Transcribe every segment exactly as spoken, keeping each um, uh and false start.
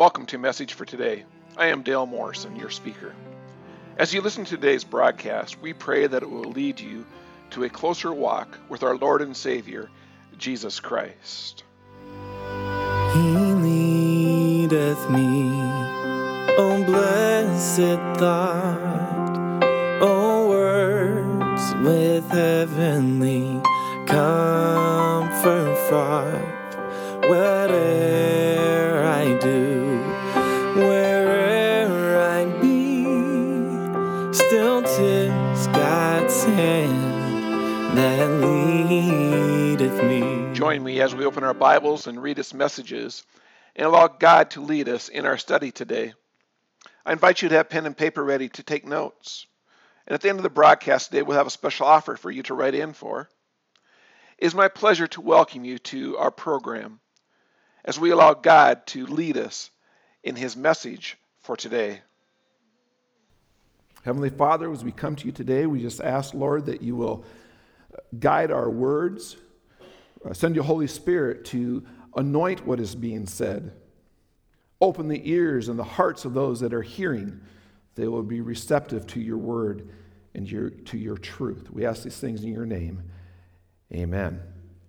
Welcome to Message for Today. I am Dale Morrison, your speaker. As you listen to today's broadcast, we pray that it will lead you to a closer walk with our Lord and Savior, Jesus Christ. He leadeth me, O blessed thought, O words with heavenly comfort fraught, whate'er I do, where'er I be, still 'tis God's hand that leadeth me. Join me as we open our Bibles and read His messages and allow God to lead us in our study today. I invite you to have pen and paper ready to take notes. And at the end of the broadcast today, we'll have a special offer for you to write in for. It is my pleasure to welcome you to our program as we allow God to lead us in His message for today. Heavenly Father, as we come to you today, we just ask, Lord, that you will guide our words, uh, send your Holy Spirit to anoint what is being said. Open the ears and the hearts of those that are hearing. They will be receptive to your word and your, to your truth. We ask these things in your name. Amen.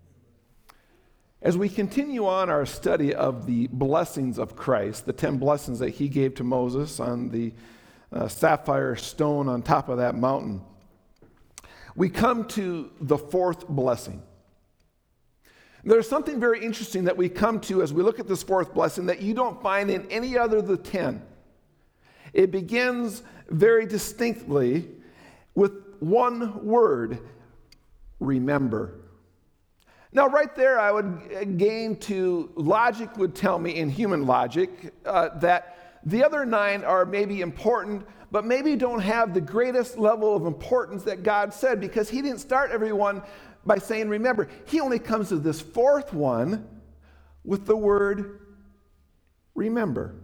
As we continue on our study of the blessings of Christ, the ten blessings that he gave to Moses on the uh, sapphire stone on top of that mountain, we come to the fourth blessing. There's something very interesting that we come to as we look at this fourth blessing that you don't find in any other of the ten. It begins very distinctly with one word: remember. Now, right there, I would gain to logic would tell me, in human logic, uh, that the other nine are maybe important, but maybe don't have the greatest level of importance that God said, because he didn't start everyone by saying remember. He only comes to this fourth one with the word remember.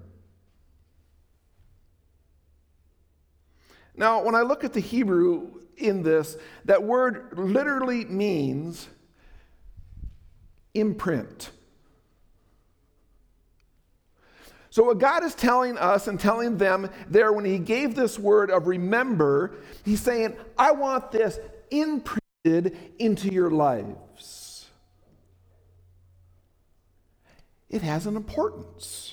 Now, when I look at the Hebrew in this, that word literally means imprint. So what God is telling us and telling them there when he gave this word of remember, he's saying, I want this imprinted into your lives. It has an importance.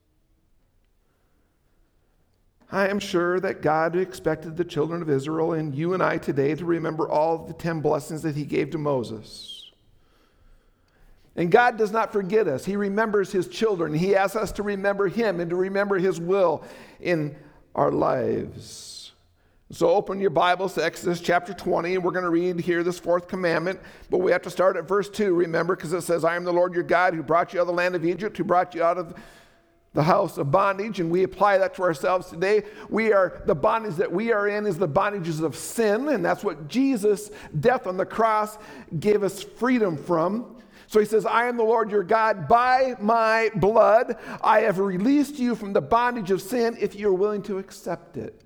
I am sure that God expected the children of Israel and you and I today to remember all the ten blessings that he gave to Moses. And God does not forget us. He remembers his children. He asks us to remember him and to remember his will in our lives. So open your Bibles to Exodus chapter twenty, and we're going to read here this fourth commandment. But we have to start at verse two, remember, because it says, I am the Lord your God who brought you out of the land of Egypt, who brought you out of the house of bondage. And we apply that to ourselves today. We are, the bondage that we are in is the bondages of sin, and that's what Jesus' death on the cross gave us freedom from. So he says, I am the Lord your God. By my blood, I have released you from the bondage of sin if you're willing to accept it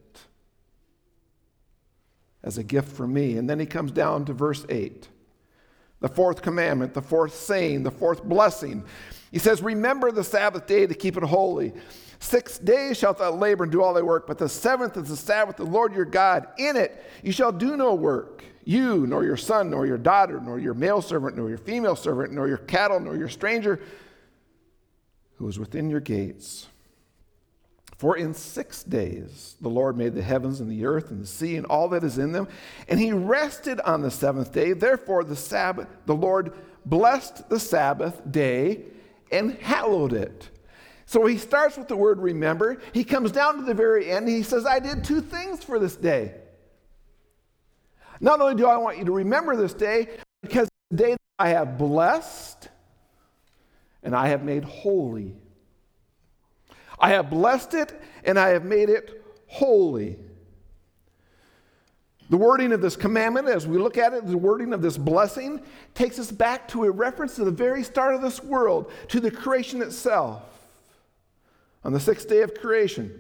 as a gift from me. And then he comes down to verse eight. The fourth commandment, the fourth saying, the fourth blessing. He says, remember the Sabbath day to keep it holy. Six days shalt thou labor and do all thy work, but the seventh is the Sabbath of the Lord your God. In it you shall do no work. You, nor your son, nor your daughter, nor your male servant, nor your female servant, nor your cattle, nor your stranger who is within your gates. For in six days the Lord made the heavens and the earth and the sea and all that is in them, and he rested on the seventh day. Therefore the Sabbath, the Lord blessed the Sabbath day and hallowed it. So he starts with the word remember. He comes down to the very end and he says, I did two things for this day. Not only do I want you to remember this day, because it's the day that I have blessed and I have made holy. I have blessed it and I have made it holy. The wording of this commandment, as we look at it, the wording of this blessing, takes us back to a reference to the very start of this world, to the creation itself. On the sixth day of creation,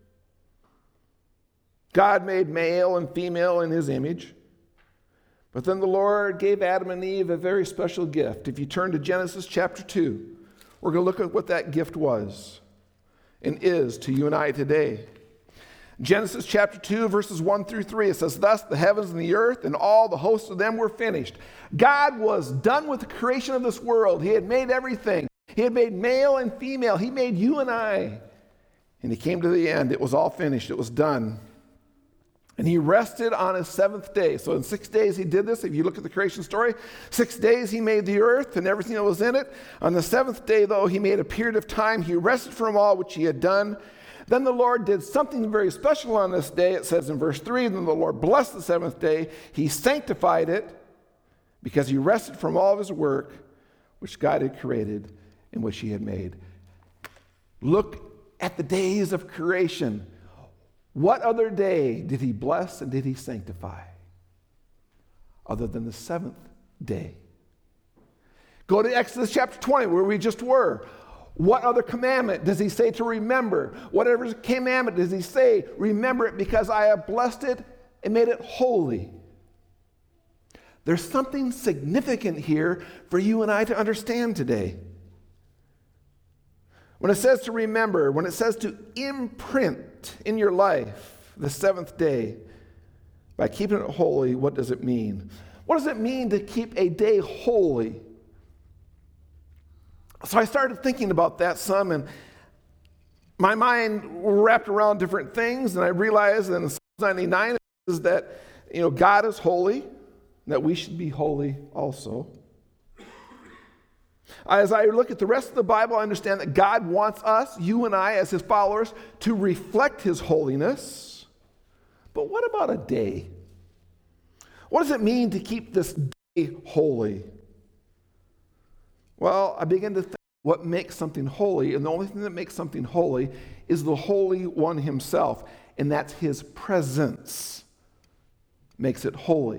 God made male and female in his image. But then the Lord gave Adam and Eve a very special gift. If you turn to Genesis chapter two, we're going to look at what that gift was. and is to you and I today. Genesis chapter two, verses one through three, it says, "Thus the heavens and the earth and all the hosts of them were finished." God was done with the creation of this world. He had made everything. He had made male and female. He made you and I. And he came to the end. It was all finished. It was done. And he rested on his seventh day. So in six days he did this. If you look at the creation story, six days he made the earth and everything that was in it. On the seventh day, though, he made a period of time. He rested from all which he had done. Then the Lord did something very special on this day. It says in verse three, "Then the Lord blessed the seventh day. He sanctified it because he rested from all of his work which God had created and which he had made." Look at the days of creation. What other day did he bless and did he sanctify other than the seventh day? Go to Exodus chapter twenty, where we just were. What other commandment does he say to remember? Whatever commandment does he say, remember it because I have blessed it and made it holy. There's something significant here for you and I to understand today. When it says to remember, when it says to imprint in your life the seventh day by keeping it holy, what does it mean? What does it mean to keep a day holy? So I started thinking about that some, and my mind wrapped around different things, and I realized that in Psalm ninety-nine is that, you know, God is holy, that we should be holy also. As I look at the rest of the Bible, I understand that God wants us, you and I, as his followers, to reflect his holiness. But what about a day? What does it mean to keep this day holy? Well, I began to think what makes something holy, and the only thing that makes something holy is the Holy One himself, and that's his presence makes it holy.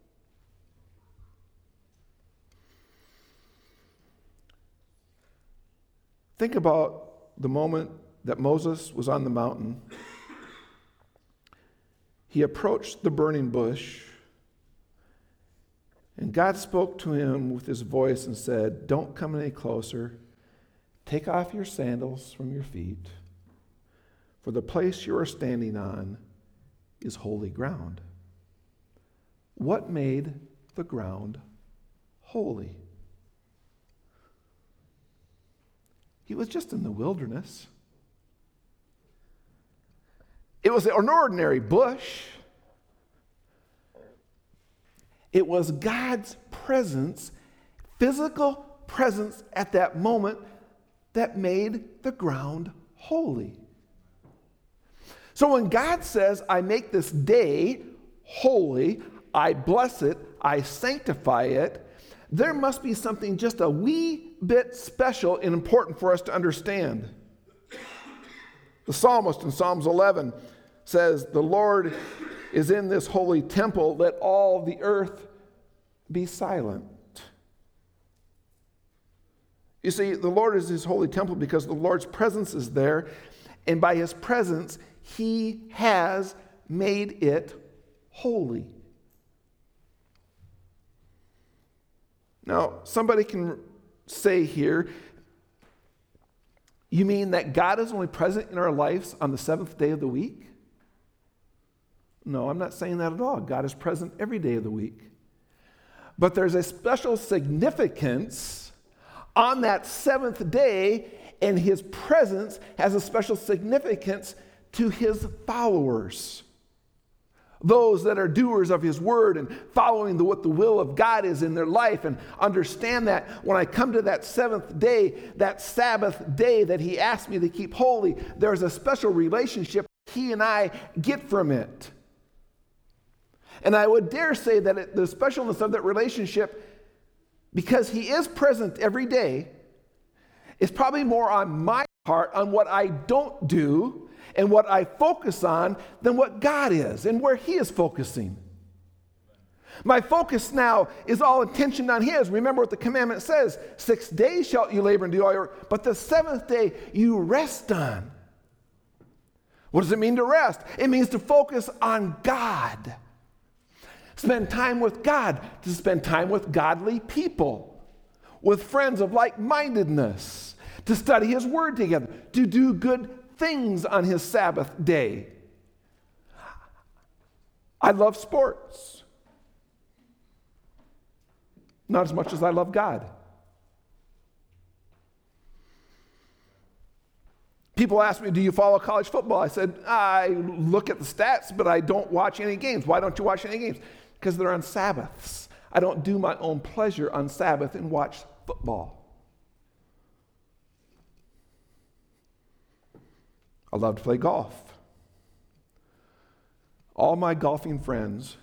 Think about the moment that Moses was on the mountain. He approached the burning bush, and God spoke to him with his voice and said, "Don't come any closer. Take off your sandals from your feet, for the place you are standing on is holy ground." What made the ground holy? He was just in the wilderness. It was an ordinary bush. It was God's presence, physical presence at that moment, that made the ground holy. So when God says, "I make this day holy, I bless it, I sanctify it," there must be something just a wee bit special and important for us to understand. The psalmist in Psalms eleven says, "The Lord is in this holy temple, let all the earth be silent." You see, the Lord is his holy temple because the Lord's presence is there, and by his presence, he has made it holy. Now, somebody can say here, you mean that God is only present in our lives on the seventh day of the week? No, I'm not saying that at all. God is present every day of the week. But there's a special significance on that seventh day, and his presence has a special significance to his followers. Those that are doers of his word and following the, what the will of God is in their life, and understand that when I come to that seventh day, that Sabbath day that he asked me to keep holy, there's a special relationship he and I get from it. And I would dare say that it, the specialness of that relationship, because he is present every day, is probably more on my part, on what I don't do and what I focus on, than what God is and where he is focusing. My focus now is all attention on his. Remember what the commandment says, six days shalt you labor and do all your work, but the seventh day you rest on. What does it mean to rest? It means to focus on God. Spend time with God, to spend time with godly people, with friends of like-mindedness, to study his word together, to do good things on his Sabbath day. I love sports. Not as much as I love God. People ask me, do you follow college football? I said, I look at the stats, but I don't watch any games. Why don't you watch any games? Because they're on Sabbaths. I don't do my own pleasure on Sabbath and watch football. I love to play golf. All my golfing friends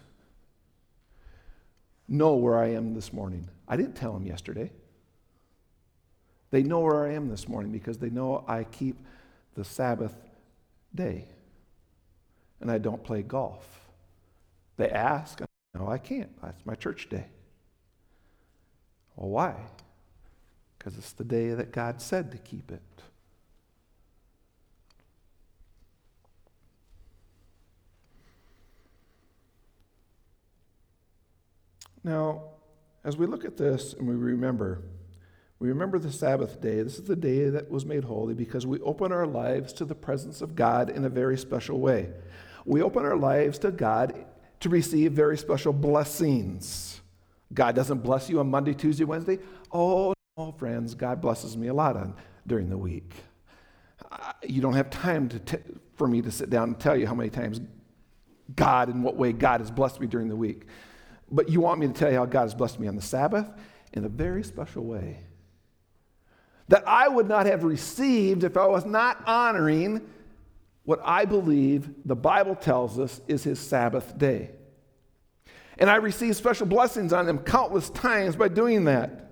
know where I am this morning. I didn't tell them yesterday. They know where I am this morning because they know I keep the Sabbath day and I don't play golf. They ask, no, I can't. That's my church day. Well, why? Because it's the day that God said to keep it. Now, as we look at this and we remember, we remember the Sabbath day. This is the day that was made holy because we open our lives to the presence of God in a very special way. We open our lives to God to receive very special blessings. God doesn't bless you on Monday, Tuesday, Wednesday. Oh, no, friends, God blesses me a lot on during the week. Uh, you don't have time to t- for me to sit down and tell you how many times God, in what way God has blessed me during the week. But you want me to tell you how God has blessed me on the Sabbath in a very special way that I would not have received if I was not honoring what I believe the Bible tells us is his Sabbath day. And I received special blessings on him countless times by doing that.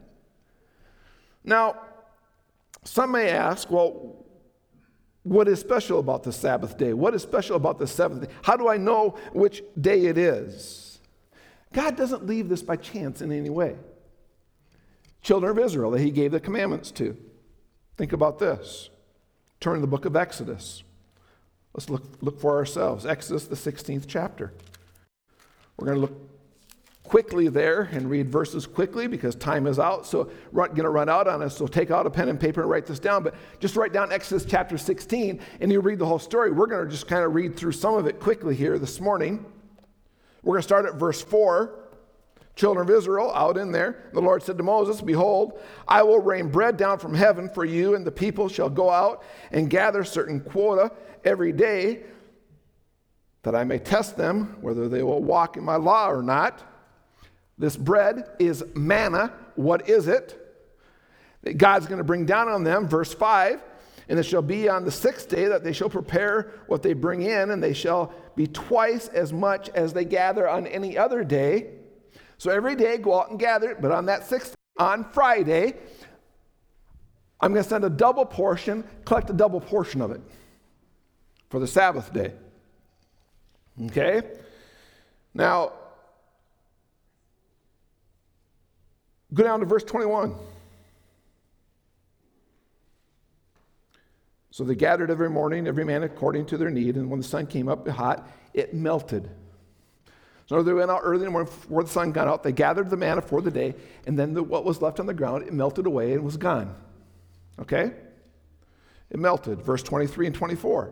Now, some may ask, well, what is special about the Sabbath day? What is special about the seventh day? How do I know which day it is? God doesn't leave this by chance in any way. Children of Israel that he gave the commandments to. Think about this. Turn to the book of Exodus. Let's look, look for ourselves. Exodus, the sixteenth chapter. We're going to look quickly there and read verses quickly because time is out. So we're going to run out on us. So take out a pen and paper and write this down. But just write down Exodus chapter sixteen and you read the whole story. We're going to just kind of read through some of it quickly here this morning. We're going to start at verse four. Children of Israel, out in there, the Lord said to Moses, behold, I will rain bread down from heaven for you, and the people shall go out and gather certain quota every day, that I may test them, whether they will walk in my law or not. This bread is manna. What is it? That God's going to bring down on them, verse five, and it shall be on the sixth day that they shall prepare what they bring in, and they shall be twice as much as they gather on any other day. So every day go out and gather it, but on that sixth, on Friday, I'm going to send a double portion, collect a double portion of it for the Sabbath day. Okay? Now, go down to verse twenty-one. So they gathered every morning, every man according to their need, and when the sun came up hot, it melted. So they went out early in the morning before the sun got out. They gathered the manna for the day, and then the, what was left on the ground, it melted away and was gone. Okay? It melted. Verse twenty-three and twenty-four.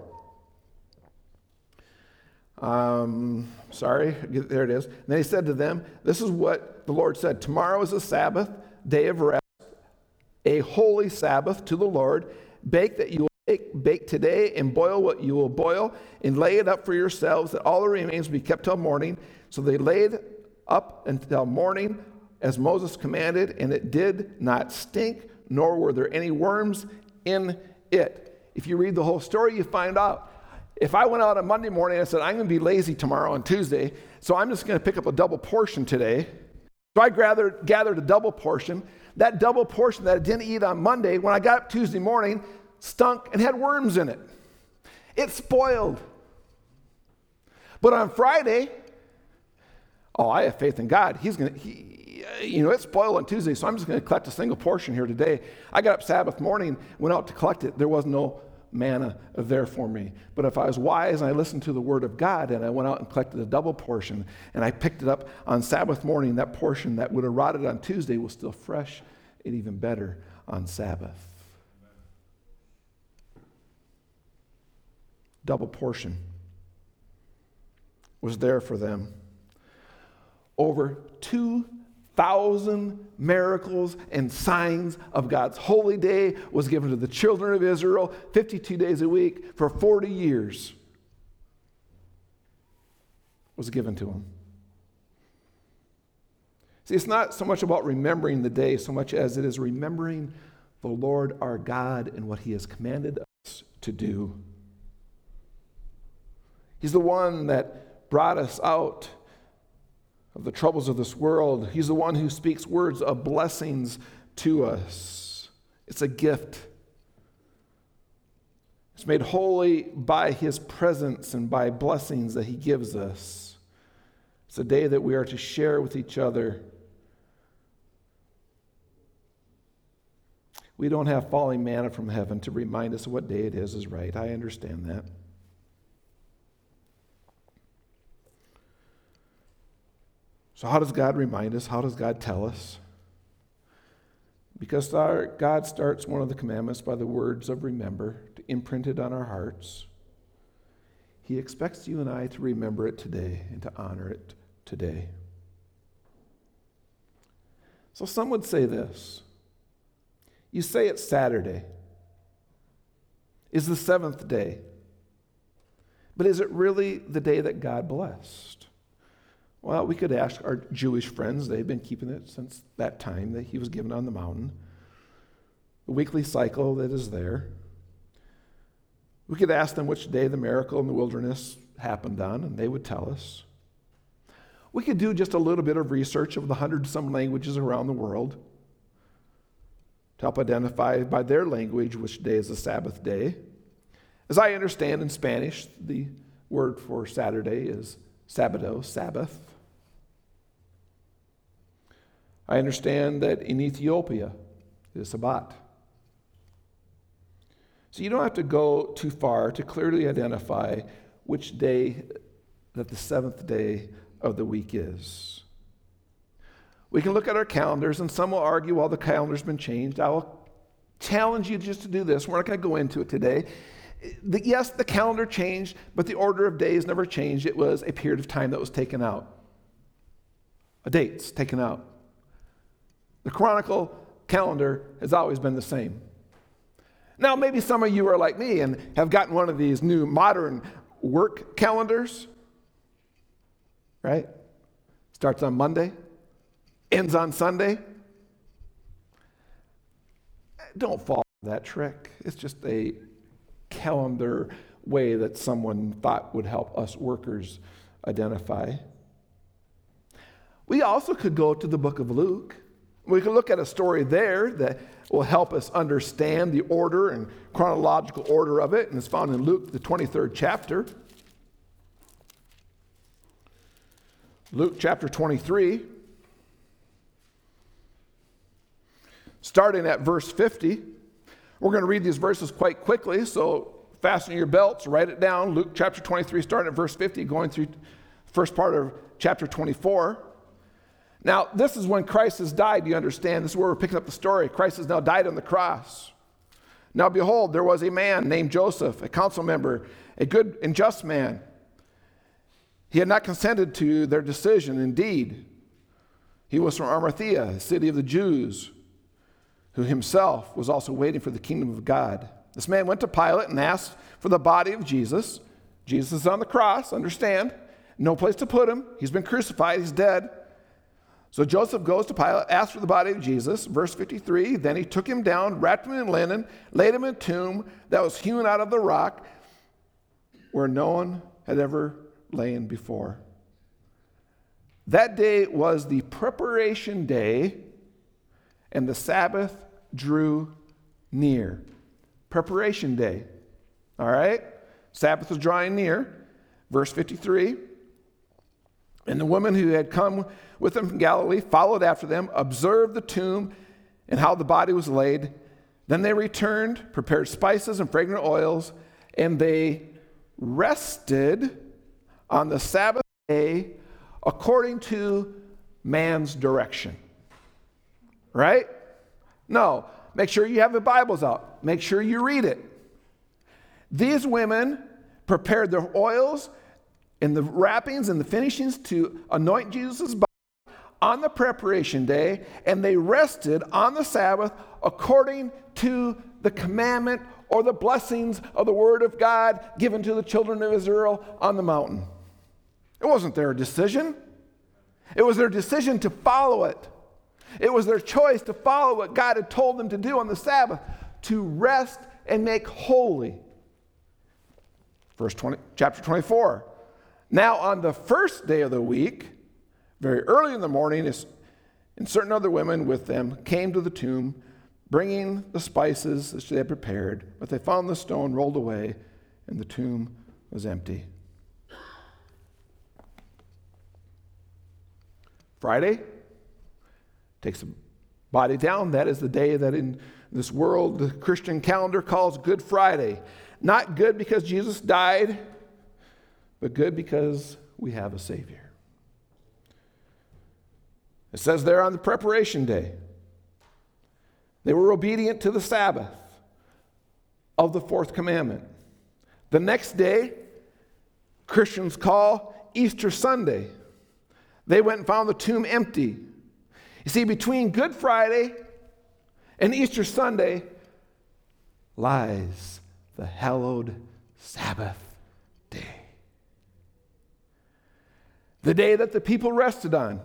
Um, sorry, there it is. And then he said to them, this is what the Lord said. Tomorrow is a Sabbath, day of rest, a holy Sabbath to the Lord. Bake that you will bake, bake today, and boil what you will boil, and lay it up for yourselves, that all the remains be kept till morning. So they laid up until morning, as Moses commanded, and it did not stink, nor were there any worms in it. If you read the whole story, you find out. If I went out on Monday morning and said, I'm going to be lazy tomorrow on Tuesday, so I'm just going to pick up a double portion today. So I gathered, gathered a double portion. That double portion that I didn't eat on Monday, when I got up Tuesday morning, stunk and had worms in it. It spoiled. But on Friday, oh, I have faith in God. He's going to, he, you know, it spoiled on Tuesday, so I'm just going to collect a single portion here today. I got up Sabbath morning, went out to collect it. There was no manna there for me. But if I was wise and I listened to the word of God and I went out and collected a double portion and I picked it up on Sabbath morning, that portion that would have rotted on Tuesday was still fresh and even better on Sabbath. double portion was there for them. Over two thousand miracles and signs of God's holy day was given to the children of Israel fifty-two days a week for forty years was given to them. See, it's not so much about remembering the day so much as it is remembering the Lord our God and what he has commanded us to do. He's the one that brought us out of the troubles of this world. He's the one who speaks words of blessings to us. It's a gift. It's made holy by his presence and by blessings that he gives us. It's a day that we are to share with each other. We don't have falling manna from heaven to remind us of what day it is is right. I understand that. So how does God remind us? How does God tell us? Because our, God starts one of the commandments by the words of remember, to imprint it on our hearts. He expects you and I to remember it today and to honor it today. So some would say this. You say it's Saturday. Is the seventh day. But is it really the day that God blessed? Well, we could ask our Jewish friends. They've been keeping it since that time that he was given on the mountain. The weekly cycle that is there. We could ask them which day the miracle in the wilderness happened on, and they would tell us. We could do just a little bit of research of the hundred some languages around the world to help identify by their language which day is the Sabbath day. As I understand in Spanish, the word for Saturday is Sabado, Sabbath. I understand that in Ethiopia it is Sabbat. So you don't have to go too far to clearly identify which day that the seventh day of the week is. We can look at our calendars, and some will argue, well, the calendar's been changed. I will challenge you just to do this. We're not going to go into it today. The, yes, the calendar changed, but the order of days never changed. It was a period of time that was taken out. A date's taken out. The Chronicle calendar has always been the same. Now, maybe some of you are like me and have gotten one of these new modern work calendars, right? Starts on Monday, ends on Sunday. Don't fall for that trick. It's just a calendar way that someone thought would help us workers identify. We also could go to the book of Luke. We could look at a story there that will help us understand the order and chronological order of it, and it's found in Luke, the twenty-third chapter. Luke chapter twenty-three, starting at verse fifty. We're going to read these verses quite quickly, so fasten your belts, write it down. Luke chapter twenty-three, starting at verse fifty, going through the first part of chapter twenty-four. Now, this is when Christ has died, you understand. This is where we're picking up the story. Christ has now died on the cross. Now, behold, there was a man named Joseph, a council member, a good and just man. He had not consented to their decision. Indeed, he was from Arimathea, a city of the Jews, who himself was also waiting for the kingdom of God. This man went to Pilate and asked for the body of Jesus. Jesus is on the cross, understand. No place to put him. He's been crucified. He's dead. So Joseph goes to Pilate, asks for the body of Jesus. Verse fifty-three, then he took him down, wrapped him in linen, laid him in a tomb that was hewn out of the rock where no one had ever lain before. That day was the preparation day, and the Sabbath drew near. Preparation day. All right? Sabbath was drawing near. Verse fifty-three. And the woman who had come with them from Galilee followed after them, observed the tomb and how the body was laid. Then they returned, prepared spices and fragrant oils, and they rested on the Sabbath day according to man's direction. Right? No. Make sure you have the Bibles out. Make sure you read it. These women prepared their oils and the wrappings and the finishings to anoint Jesus' body on the preparation day, and they rested on the Sabbath according to the commandment or the blessings of the word of God given to the children of Israel on the mountain. It wasn't their decision. It was their decision to follow it. It was their choice to follow what God had told them to do on the Sabbath, to rest and make holy. Verse twenty, chapter twenty-four. Now on the first day of the week, very early in the morning, and certain other women with them came to the tomb, bringing the spices that they had prepared, but they found the stone rolled away, and the tomb was empty. Friday takes the body down. That is the day that in this world the Christian calendar calls Good Friday. Not good because Jesus died, but good because we have a Savior. It says there on the preparation day, they were obedient to the Sabbath of the fourth commandment. The next day, Christians call Easter Sunday. They went and found the tomb empty. You see, between Good Friday and Easter Sunday lies the hallowed Sabbath day. The day that the people rested on.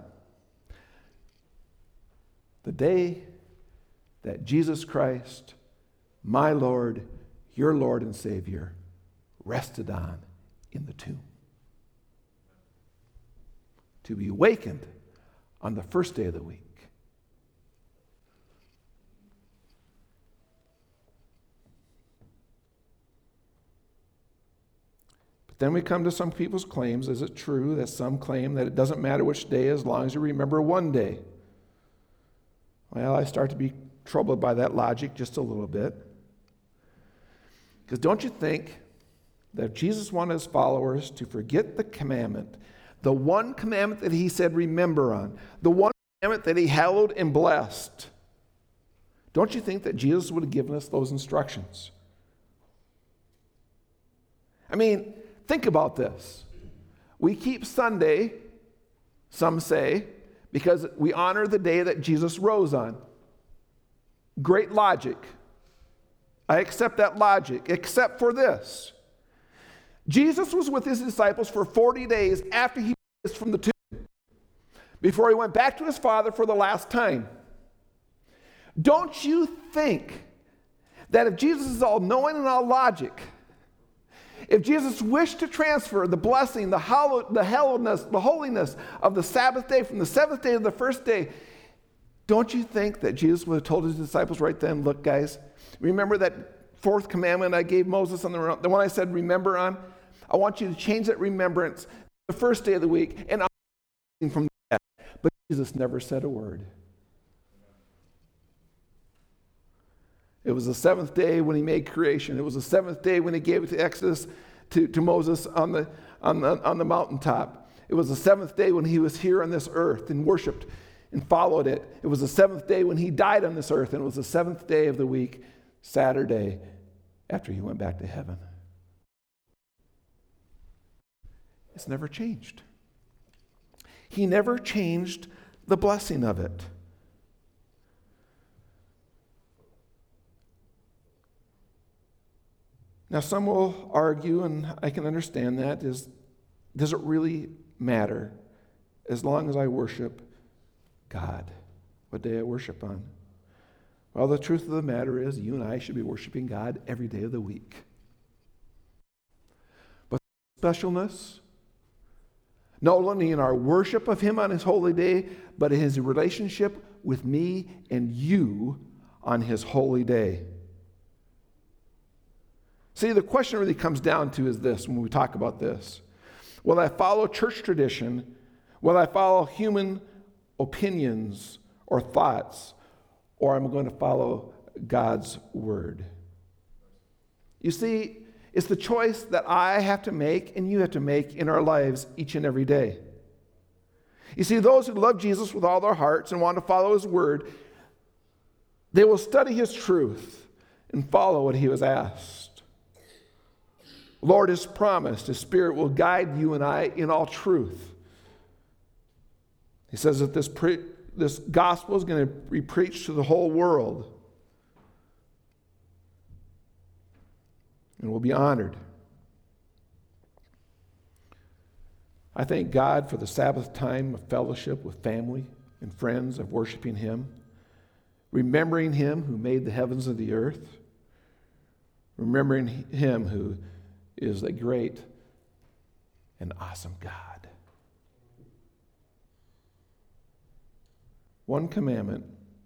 The day that Jesus Christ, my Lord, your Lord and Savior, rested on in the tomb. To be awakened on the first day of the week. But then we come to some people's claims. Is it true that some claim that it doesn't matter which day as long as you remember one day? Well, I start to be troubled by that logic just a little bit. Because don't you think that if Jesus wanted his followers to forget the commandment, the one commandment that he said remember on, the one commandment that he hallowed and blessed, don't you think that Jesus would have given us those instructions? I mean, think about this. We keep Sunday, some say, because we honor the day that Jesus rose on. Great logic. I accept that logic, except for this. Jesus was with his disciples for forty days after he rose from the tomb, before he went back to his Father for the last time. Don't you think that if Jesus is all knowing and all logic, if Jesus wished to transfer the blessing, the, hollow, the hallowedness, the holiness of the Sabbath day from the seventh day to the first day, don't you think that Jesus would have told his disciples right then, look, guys, remember that fourth commandment I gave Moses on the, the one I said remember on? I want you to change that remembrance the first day of the week, and I'm from that. But Jesus never said a word. It was the seventh day when he made creation. It was the seventh day when he gave it to Exodus to, to Moses on the, on, the, on the mountaintop. It was the seventh day when he was here on this earth and worshiped and followed it. It was the seventh day when he died on this earth, and it was the seventh day of the week, Saturday, after he went back to heaven. It's never changed. He never changed the blessing of it. Now, some will argue, and I can understand that, is, does it really matter as long as I worship God? What day I worship on? Well, the truth of the matter is, you and I should be worshiping God every day of the week. But specialness, not only in our worship of him on his holy day, but in his relationship with me and you on his holy day. See, the question really comes down to is this when we talk about this. Will I follow church tradition? Will I follow human opinions or thoughts? Or am I going to follow God's word? You see, it's the choice that I have to make and you have to make in our lives each and every day. You see, those who love Jesus with all their hearts and want to follow his word, they will study his truth and follow what he was asked. Lord has promised His Spirit will guide you and I in all truth. He says that this, pre- this gospel is going to be preached to the whole world and will be honored. I thank God for the Sabbath time of fellowship with family and friends, of worshiping Him, remembering Him who made the heavens and the earth, remembering Him who is a great and awesome God. One commandment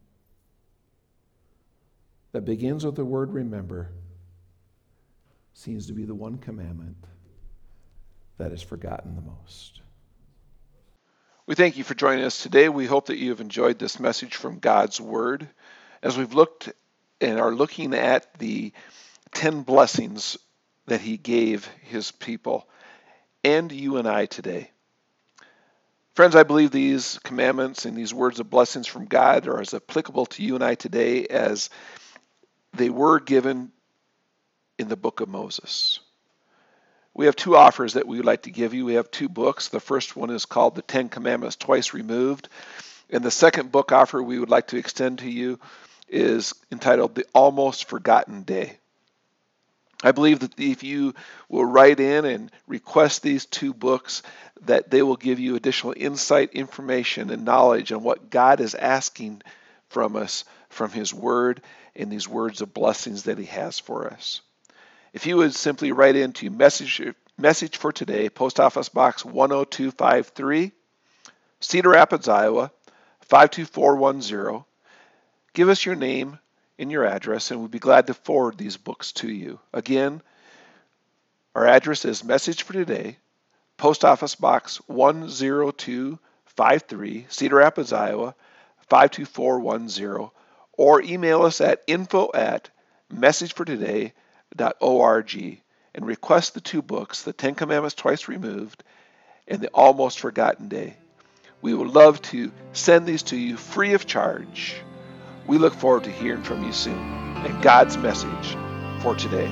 that begins with the word remember seems to be the one commandment that is forgotten the most. We thank you for joining us today. We hope that you have enjoyed this message from God's Word. As we've looked and are looking at the ten blessings that He gave His people and you and I today. Friends, I believe these commandments and these words of blessings from God are as applicable to you and I today as they were given in the book of Moses. We have two offers that we would like to give you. We have two books. The first one is called The Ten Commandments Twice Removed. And the second book offer we would like to extend to you is entitled The Almost Forgotten Day. I believe that if you will write in and request these two books, that they will give you additional insight, information, and knowledge on what God is asking from us from His Word and these words of blessings that He has for us. If you would simply write into message, message for today, Post Office Box one oh two five three, Cedar Rapids, Iowa, five two four one zero. Give us your name and your address, and we'd be glad to forward these books to you. Again, our address is Message for Today, Post Office Box one oh two five three, Cedar Rapids, Iowa, five two four one zero, or email us at info at messagefortoday dot org and request the two books, The Ten Commandments Twice Removed and The Almost Forgotten Day. We would love to send these to you free of charge. We look forward to hearing from you soon. And God's message for today.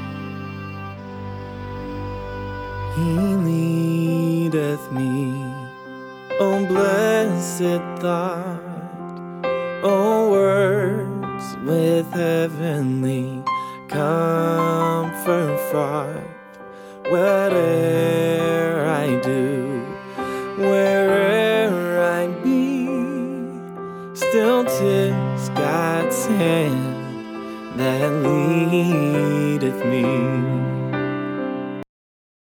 He leadeth me, O blessed thought, O words with heavenly comfort fraught. Whate'er I do, where'er I be, still 'tis God's hand that leadeth me.